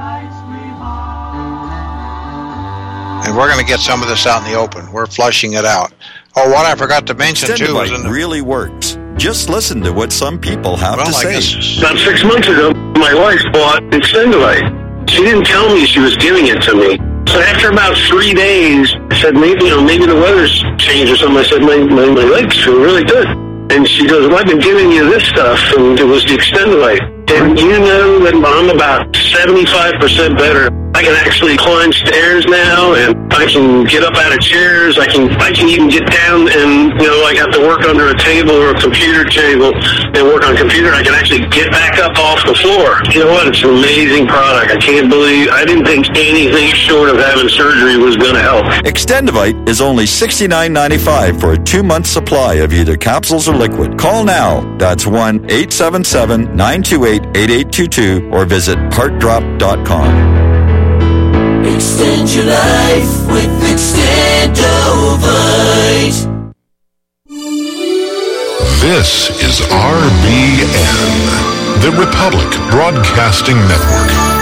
And we're going to get some of this out in the open. We're flushing it out. Oh, what I forgot to mention, too, is in the... really works. Just listen to what some people have well, to I say. Guess... About six months ago, my wife bought Extendivite. She didn't tell me she was giving it to me. So after about three days, I said, maybe, you know, maybe the weather's changed or something. I said, my, my, my legs feel really good. And she goes, well, I've been giving you this stuff, and it was the Extendivite. And you know that I'm about seventy-five percent better. I can actually climb stairs now, and I can get up out of chairs. I can I can even get down and, you know, I have to work under a table or a computer table and work on a computer. I can actually get back up off the floor. You know what? It's an amazing product. I can't believe, I didn't think anything short of having surgery was going to help. Extendivite is only sixty-nine ninety-five for a two-month supply of either capsules or liquid. Call now. That's one eight seven seven, nine two eight, eight eight two two or visit heart drop dot com. Extend your life with Extendovite. This is R B N, the Republic Broadcasting Network.